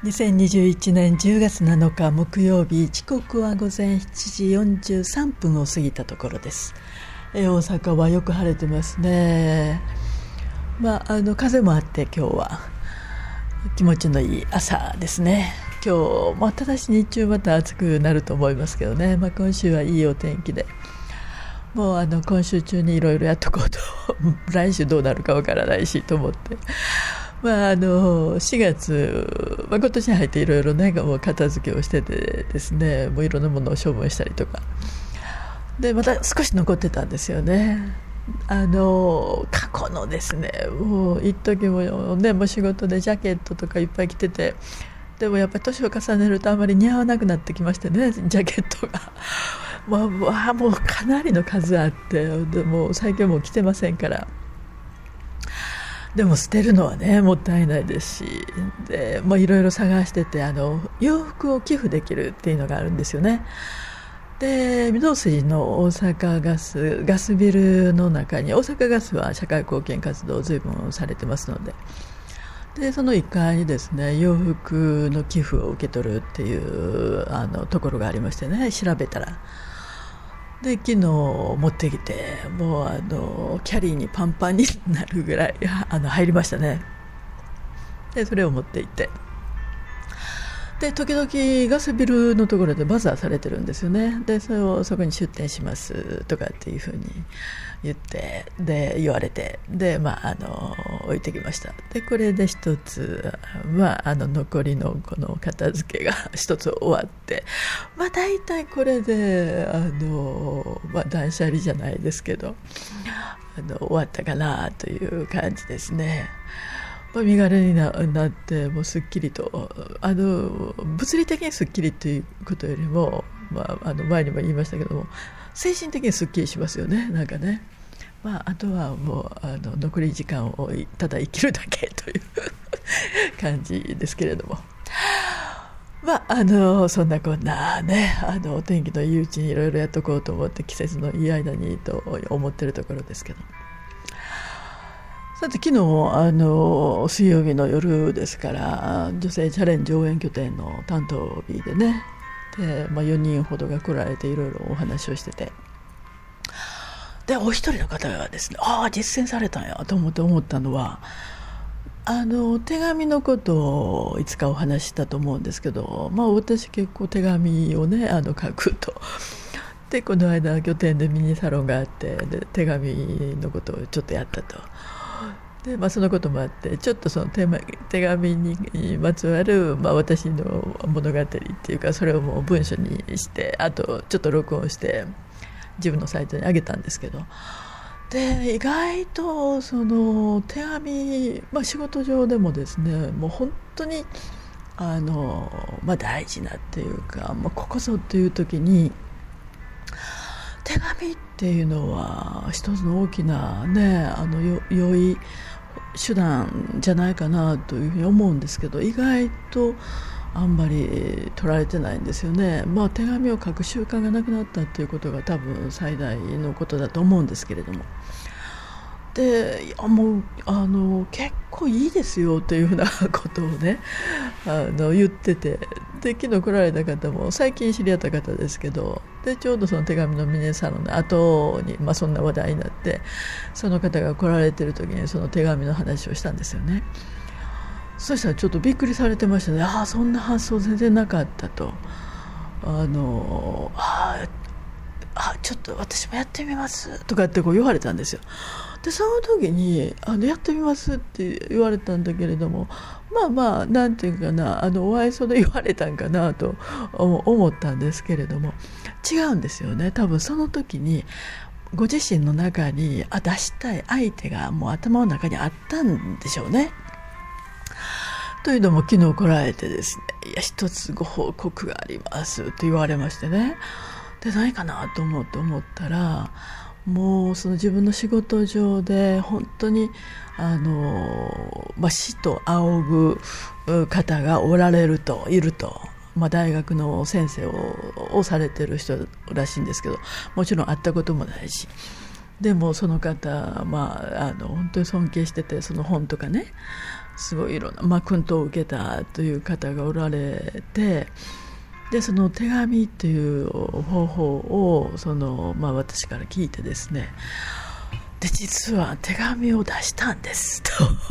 2021年10月7日木曜日、時刻は午前7時43分を過ぎたところです。大阪はよく晴れてますね。風もあって今日は気持ちのいい朝ですね。今日、ただし日中また暑くなると思いますけどね、今週はいいお天気で、もう今週中にいろいろやっとこうと来週どうなるかわからないしと思って、4月、今年に入っていろいろね、もう片付けをしててですね、もういろんなものを処分したりとかで、また少し残ってたんですよね。過去のですね、もう一時もね、もう仕事でジャケットとかいっぱい着てて、でもやっぱり年を重ねるとあまり似合わなくなってきましてね、ジャケットがもうかなりの数あって、でも最近はもう着てませんから。でも捨てるのはね、もったいないですし、でいろいろ探してて、洋服を寄付できるっていうのがあるんですよね。で、御堂筋の大阪ガスビルの中に、大阪ガスは社会貢献活動を随分されてますので、その1階にですね、洋服の寄付を受け取るっていうところがありましてね、調べたら、で昨日持ってきて、もうキャリーにパンパンになるぐらい入りましたね。でそれを持っていて、で時々ガスビルのところでバザーされてるんですよね。でそこに出店しますとかっていうふうに言われて、で置いてきました。でこれで一つ、残りのこの片付けが一つ終わって、大体これで断捨離じゃないですけど終わったかなという感じですね。身軽になってもうすっきりと、物理的にすっきりということよりも、前にも言いましたけども、精神的にすっきりしますよね。なんかね、あとはもう残り時間をただ生きるだけという感じですけれども、そんなこんなね、お天気のいいうちにいろいろやっとこうと思って、季節のいい間にと思ってるところですけど。さて、昨日水曜日の夜ですから、女性チャレンジ応援拠点の担当日でね、で、4人ほどが来られていろいろお話をしてて、でお一人の方がですね、実践されたんやと思ったのは、手紙のことをいつかお話ししたと思うんですけど、私結構手紙をね書くと。でこの間拠点でミニサロンがあって、で手紙のことをちょっとやったと。でそのこともあって、ちょっとその手紙にまつわる、私の物語っていうか、それをもう文章にして、あとちょっと録音して自分のサイトに上げたんですけど、で意外とその手紙、仕事上でもですね、もう本当に大事なっていうか、ここぞっていう時に手紙っていうのは一つの大きなね、良い手段じゃないかなというふうに思うんですけど、意外とあんまり取られてないんですよね。手紙を書く習慣がなくなったということが多分最大のことだと思うんですけれども、でもう結構いいですよというふうなことをね言ってて、で昨日来られた方も最近知り合った方ですけど、でちょうどその手紙のミニサロンの後に、そんな話題になって、その方が来られてる時にその手紙の話をしたんですよね。そしたらちょっとびっくりされてましたね。そんな発想全然なかったと。ちょっと私もやってみますとかって言われたんですよ。でその時にやってみますって言われたんだけれども、なんていうかな、お愛想で言われたんかなと思ったんですけれども、違うんですよね。多分その時にご自身の中に出したい相手がもう頭の中にあったんでしょうね。というのも、昨日来られてですね、一つご報告がありますと言われましてね、で何かなと思ったら、もうその自分の仕事上で本当に死と仰ぐ方がいると、大学の先生をされてる人らしいんですけど、もちろん会ったこともないし、でもその方、本当に尊敬してて、その本とかね、 すごいいろんな、薫陶を受けたという方がおられて、でその手紙っていう方法を私から聞いてですね、で実は手紙を出したんですと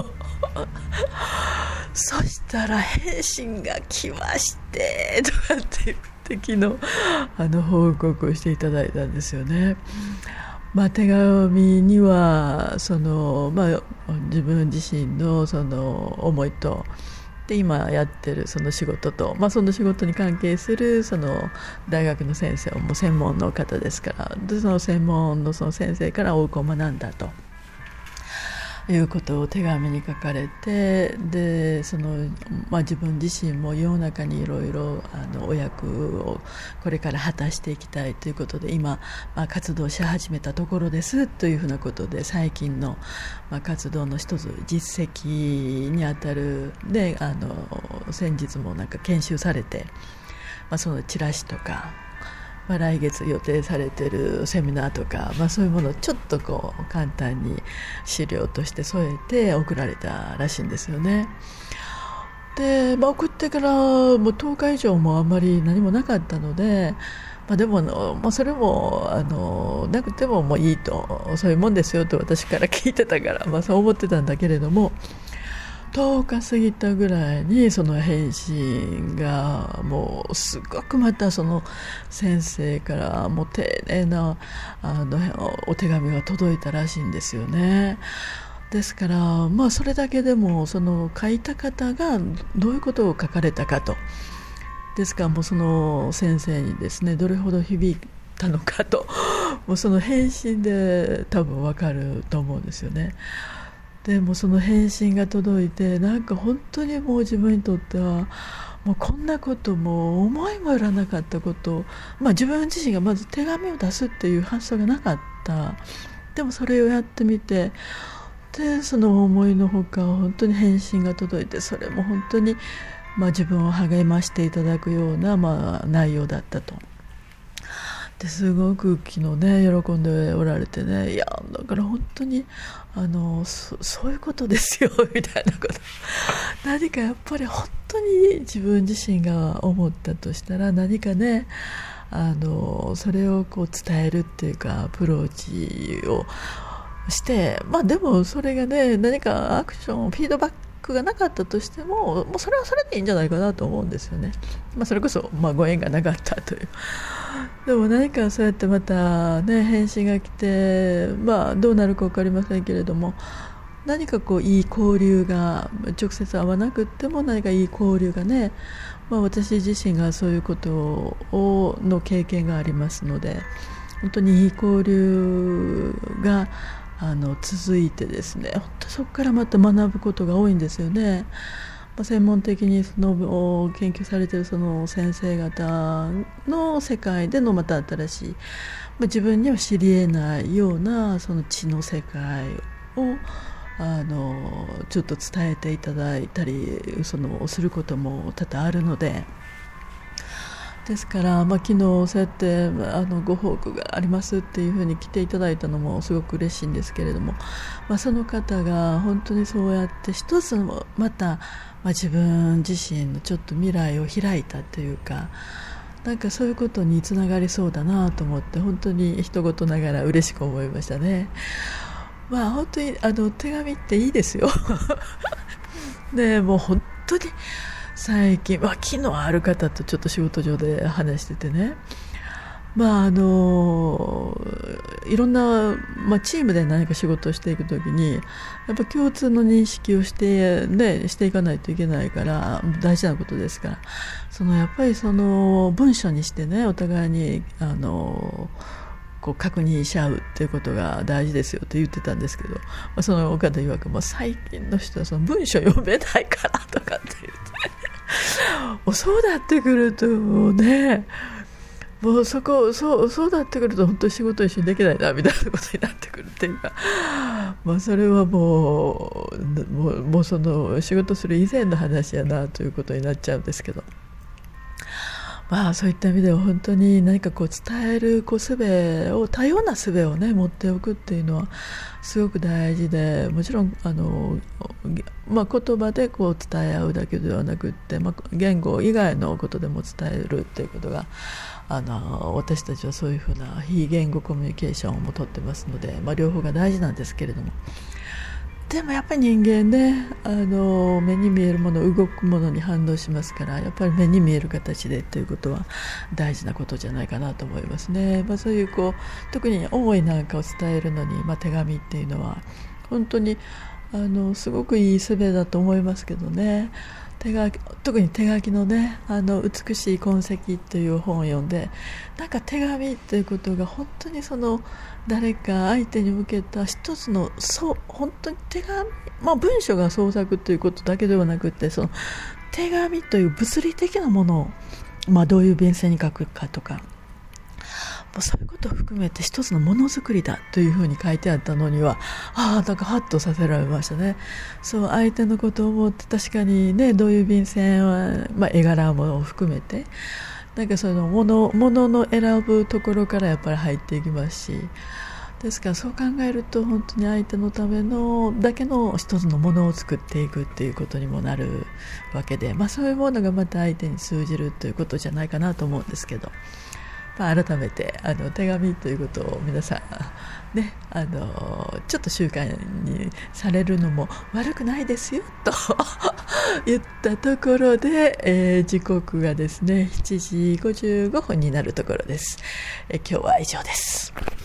そしたら返信が来ましてとかって言って昨日報告をしていただいたんですよね。手紙には自分自身の思いと、で今やってるその仕事と、その仕事に関係する大学の先生も専門の方ですから、でその専門のその先生から多くを学んだということを手紙に書かれて、で自分自身も世の中にいろいろお役をこれから果たしていきたいということで今、活動し始めたところですというふうなことで、最近の、活動の一つ実績にあたるで先日も研修されて、そのチラシとか、来月予定されているセミナーとか、そういうものをちょっと簡単に資料として添えて送られたらしいんですよね。で、送ってからもう10日以上もあんまり何もなかったので、でもそれもなくてももういいと、そういうもんですよと私から聞いてたから、そう思ってたんだけれども、10日過ぎたぐらいにその返信がもうすごくまたその先生からもう丁寧なお手紙が届いたらしいんですよね。ですからそれだけでもその書いた方がどういうことを書かれたかと、ですからもうその先生にですねどれほど響いたのかと、もうその返信で多分わかると思うんですよね。でもその返信が届いて、本当にもう自分にとってはもうこんなことも思いもよらなかったことを、自分自身がまず手紙を出すっていう発想がなかった。でもそれをやってみて、でその思いのほか本当に返信が届いて、それも本当に自分を励ましていただくような内容だったと。ですごく昨日ね喜んでおられてね、いやだから本当にそういうことですよみたいなこと何かやっぱり本当に自分自身が思ったとしたら、何かねそれを伝えるっていうかアプローチをして、でもそれがね何かアクションフィードバックがなかったとしても、もうそれはそれでいいんじゃないかなと思うんですよね。それこそご縁がなかったという。でも何かそうやってまたね返信が来て、どうなるか分かりませんけれども、何かいい交流が直接会わなくっても何かいい交流がね、私自身がそういうことの経験がありますので、本当にいい交流が続いてですね、本当そこからまた学ぶことが多いんですよね。専門的にその研究されているその先生方の世界でのまた新しい、自分には知り得ないようなその知の世界をちょっと伝えていただいたりすることも多々あるので、ですから、昨日そうやってご報告がありますっていうふうに来ていただいたのもすごく嬉しいんですけれども、その方が本当にそうやって一つまた、自分自身のちょっと未来を開いたというか、そういうことにつながりそうだなと思って、本当に人事ながら嬉しく思いましたね。本当に手紙っていいですよね。もう本当に最近、昨日ある方とちょっと仕事上で話しててね、いろんな、チームで何か仕事をしていくときにやっぱ共通の認識をして、していかないといけないから大事なことですから、やっぱり文章にしてねお互いに確認し合うっていうことが大事ですよって言ってたんですけど、そのお方曰く最近の人はその文章読めないからとかって言ってそうなってくるとね、もうそうなってくると本当に仕事一緒にできないなみたいなことになってくるっていうか、それはもうその仕事する以前の話やなということになっちゃうんですけど、 そういった意味では本当に何か伝える術を、多様な術をね持っておくっていうのはすごく大事で、もちろん言葉で伝え合うだけではなくって、言語以外のことでも伝えるっていうことが私たちはそういうふうな非言語コミュニケーションをもとってますので、両方が大事なんですけれども、でもやっぱり人間ね、目に見えるもの、動くものに反応しますから、やっぱり目に見える形でということは大事なことじゃないかなと思いますね。そういう特に思いなんかを伝えるのに、手紙っていうのは本当にすごくいい術だと思いますけどね。特に手書きのね、美しい痕跡という本を読んで、なんか手紙ということが本当に誰か相手に向けた一つの本当に手紙、文章が創作ということだけではなくて、手紙という物理的なものを、どういう便箋に書くかとか、そういうことを含めて一つのものづくりだというふうに書いてあったのには、なんかハッとさせられましたね。相手のことを思って、確かにね、どういう便箋は、絵柄も含めて、なんかものの選ぶところからやっぱり入っていきますし、ですからそう考えると本当に相手のためのだけの一つのものを作っていくっていうことにもなるわけで、そういうものがまた相手に通じるということじゃないかなと思うんですけど、改めて手紙ということを皆さんね、ちょっと習慣にされるのも悪くないですよと言ったところで、時刻がですね7時55分になるところです。今日は以上です。